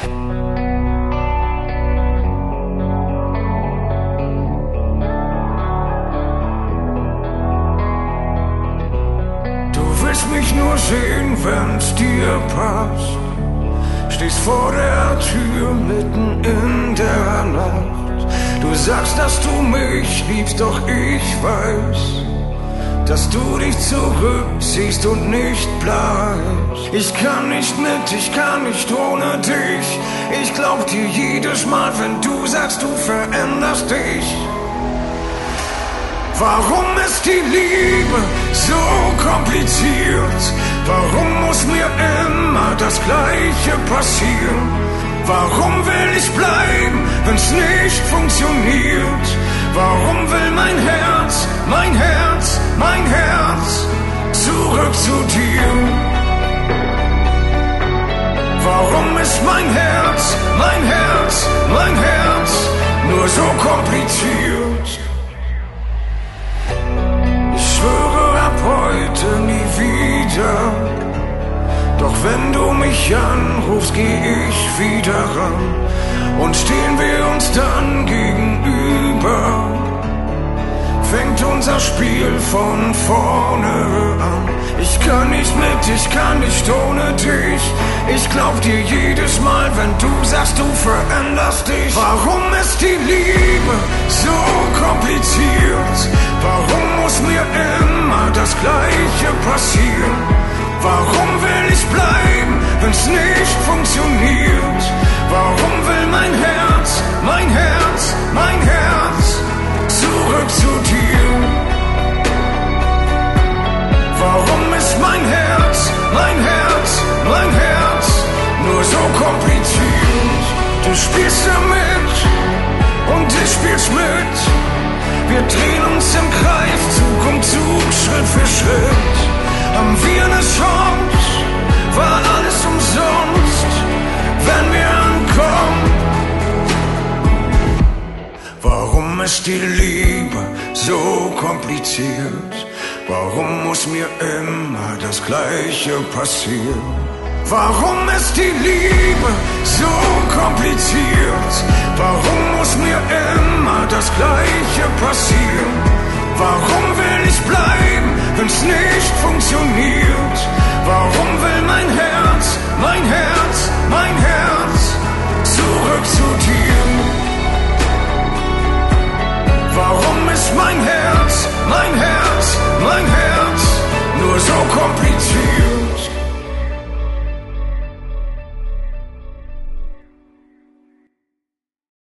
Mich nur sehen, wenn's dir passt. Stehst vor der Tür mitten in der Nacht. Du sagst, dass du mich liebst, doch ich weiß, dass du dich zurückziehst und nicht bleibst. Ich kann nicht mit, ich kann nicht ohne dich. Ich glaub dir jedes Mal, wenn du sagst, du veränderst dich. Warum ist die Liebe so kompliziert? Warum muss mir immer das Gleiche passieren? Warum will ich bleiben, wenn's nicht funktioniert? Warum will mein Herz, mein Herz, mein Herz zurück zu dir? Warum ist mein Herz, mein Herz, mein Herz nur so kompliziert? Heute nie wieder. Doch wenn du mich anrufst, geh ich wieder ran und stehen wir uns dann gegenüber. Fängt unser Spiel von vorne an. Ich kann nicht mit, ich kann nicht ohne dich. Ich glaub dir jedes Mal, wenn du sagst, du veränderst dich. Warum ist die Liebe so kompliziert? Warum muss mir immer das Gleiche passieren? Warum will ich bleiben, wenn's nicht funktioniert? Warum will mein Herz, mein Herz, mein Herz zurück zu dir? Warum ist mein Herz, mein Herz, mein Herz nur so kompliziert? Du spielst damit und ich spiel's mit. Wir drehen uns im Kreis, Zug um Zug, Schritt für Schritt. Haben wir eine Chance, war alles umsonst, wenn wir ankommen. Warum ist die Liebe so kompliziert? Warum muss mir immer das Gleiche passieren? Warum ist die Liebe so kompliziert? Warum muss mir immer das Gleiche passieren? Warum will ich bleiben, wenn's nicht funktioniert? Warum will mein Herz, mein